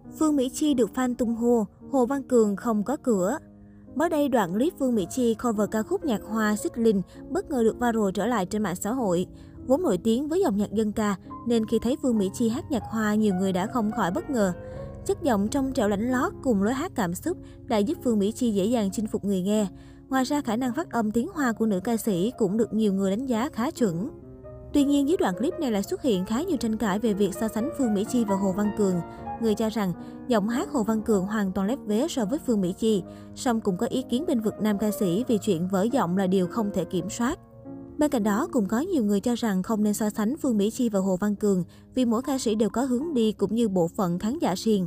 Phương Mỹ Chi được fan tung hô, Hồ Văn Cường không có cửa. Mới đây, đoạn clip Phương Mỹ Chi cover ca khúc nhạc Hoa Xích Linh bất ngờ được viral trở lại trên mạng xã hội. Vốn nổi tiếng với dòng nhạc dân ca, nên khi thấy Phương Mỹ Chi hát nhạc Hoa, nhiều người đã không khỏi bất ngờ. Chất giọng trong trẻo lánh lót cùng lối hát cảm xúc đã giúp Phương Mỹ Chi dễ dàng chinh phục người nghe. Ngoài ra, khả năng phát âm tiếng Hoa của nữ ca sĩ cũng được nhiều người đánh giá khá chuẩn. Tuy nhiên, dưới đoạn clip này lại xuất hiện khá nhiều tranh cãi về việc so sánh Phương Mỹ Chi và Hồ Văn Cường. Người cho rằng giọng hát Hồ Văn Cường hoàn toàn lép vế so với Phương Mỹ Chi, song cũng có ý kiến bên vực nam ca sĩ vì chuyện vỡ giọng là điều không thể kiểm soát. Bên cạnh đó, cũng có nhiều người cho rằng không nên so sánh Phương Mỹ Chi và Hồ Văn Cường vì mỗi ca sĩ đều có hướng đi cũng như bộ phận khán giả riêng.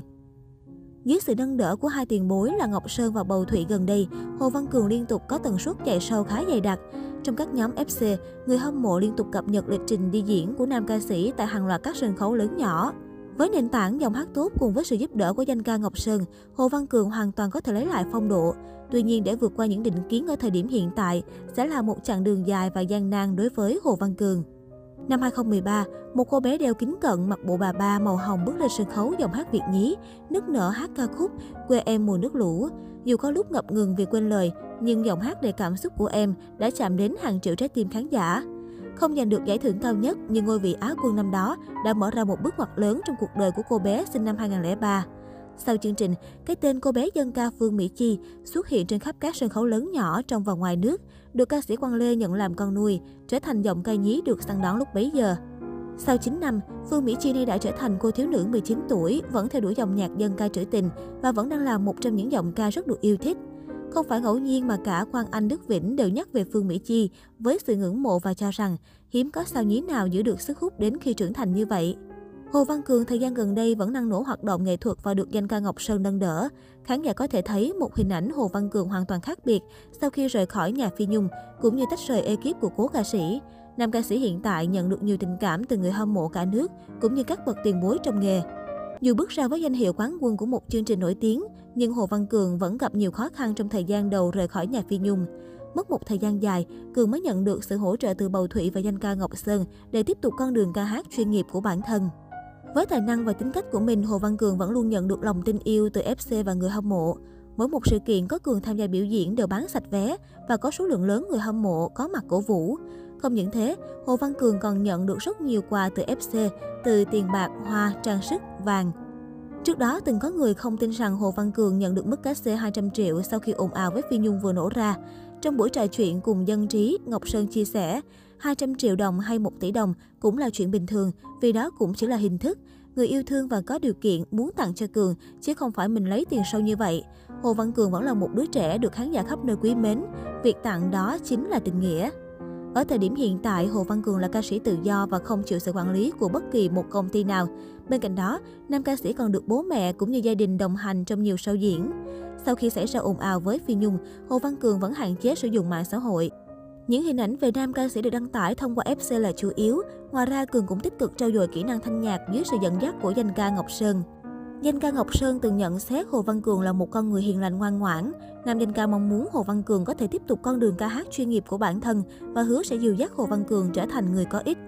Dưới sự nâng đỡ của hai tiền bối là Ngọc Sơn và Bầu Thụy gần đây, Hồ Văn Cường liên tục có tần suất chạy show khá dày đặc. Trong các nhóm FC, người hâm mộ liên tục cập nhật lịch trình đi diễn của nam ca sĩ tại hàng loạt các sân khấu lớn nhỏ. Với nền tảng giọng hát tốt cùng với sự giúp đỡ của danh ca Ngọc Sơn, Hồ Văn Cường hoàn toàn có thể lấy lại phong độ. Tuy nhiên, để vượt qua những định kiến ở thời điểm hiện tại sẽ là một chặng đường dài và gian nan đối với Hồ Văn Cường. Năm 2013, một cô bé đeo kính cận mặc bộ bà ba màu hồng bước lên sân khấu giọng hát Việt nhí, nức nở hát ca khúc Quê em mùa nước lũ. Dù có lúc ngập ngừng vì quên lời, nhưng giọng hát đầy cảm xúc của em đã chạm đến hàng triệu trái tim khán giả. Không giành được giải thưởng cao nhất, nhưng ngôi vị Á quân năm đó đã mở ra một bước ngoặt lớn trong cuộc đời của cô bé sinh năm 2003. Sau chương trình, cái tên cô bé dân ca Phương Mỹ Chi xuất hiện trên khắp các sân khấu lớn nhỏ trong và ngoài nước, được ca sĩ Quang Lê nhận làm con nuôi, trở thành giọng ca nhí được săn đón lúc bấy giờ. Sau 9 năm, Phương Mỹ Chi nay đã trở thành cô thiếu nữ 19 tuổi, vẫn theo đuổi dòng nhạc dân ca trữ tình và vẫn đang là một trong những giọng ca rất được yêu thích. Không phải ngẫu nhiên mà cả Quang Anh, Đức Vĩnh đều nhắc về Phương Mỹ Chi với sự ngưỡng mộ và cho rằng hiếm có sao nhí nào giữ được sức hút đến khi trưởng thành như vậy. Hồ Văn Cường thời gian gần đây vẫn năng nổ hoạt động nghệ thuật và được danh ca Ngọc Sơn nâng đỡ. Khán giả có thể thấy một hình ảnh Hồ Văn Cường hoàn toàn khác biệt sau khi rời khỏi nhà Phi Nhung, cũng như tách rời ekip của cố ca sĩ. Nam ca sĩ hiện tại nhận được nhiều tình cảm từ người hâm mộ cả nước, cũng như các bậc tiền bối trong nghề. Dù bước ra với danh hiệu quán quân của một chương trình nổi tiếng, nhưng Hồ Văn Cường vẫn gặp nhiều khó khăn trong thời gian đầu rời khỏi nhà Phi Nhung. Mất một thời gian dài, Cường mới nhận được sự hỗ trợ từ Bầu Thụy và danh ca Ngọc Sơn để tiếp tục con đường ca hát chuyên nghiệp của bản thân. Với tài năng và tính cách của mình, Hồ Văn Cường vẫn luôn nhận được lòng tin yêu từ FC và người hâm mộ. Mỗi một sự kiện có Cường tham gia biểu diễn đều bán sạch vé và có số lượng lớn người hâm mộ có mặt cổ vũ. Không những thế, Hồ Văn Cường còn nhận được rất nhiều quà từ FC, từ tiền bạc, hoa, trang sức, vàng. Trước đó, từng có người không tin rằng Hồ Văn Cường nhận được mức cát xê 200 triệu sau khi ồn ào với Phi Nhung vừa nổ ra. Trong buổi trò chuyện cùng Dân Trí, Ngọc Sơn chia sẻ, 200 triệu đồng hay 1 tỷ đồng cũng là chuyện bình thường, vì đó cũng chỉ là hình thức. Người yêu thương và có điều kiện muốn tặng cho Cường, chứ không phải mình lấy tiền sâu như vậy. Hồ Văn Cường vẫn là một đứa trẻ được khán giả khắp nơi quý mến. Việc tặng đó chính là tình nghĩa. Ở thời điểm hiện tại, Hồ Văn Cường là ca sĩ tự do và không chịu sự quản lý của bất kỳ một công ty nào. Bên cạnh đó, nam ca sĩ còn được bố mẹ cũng như gia đình đồng hành trong nhiều show diễn. Sau khi xảy ra ồn ào với Phi Nhung, Hồ Văn Cường vẫn hạn chế sử dụng mạng xã hội. Những hình ảnh về nam ca sĩ được đăng tải thông qua FC là chủ yếu. Ngoài ra, Cường cũng tích cực trau dồi kỹ năng thanh nhạc dưới sự dẫn dắt của danh ca Ngọc Sơn. Danh ca Ngọc Sơn từng nhận xét Hồ Văn Cường là một con người hiền lành ngoan ngoãn. Nam danh ca mong muốn Hồ Văn Cường có thể tiếp tục con đường ca hát chuyên nghiệp của bản thân và hứa sẽ dìu dắt Hồ Văn Cường trở thành người có ích.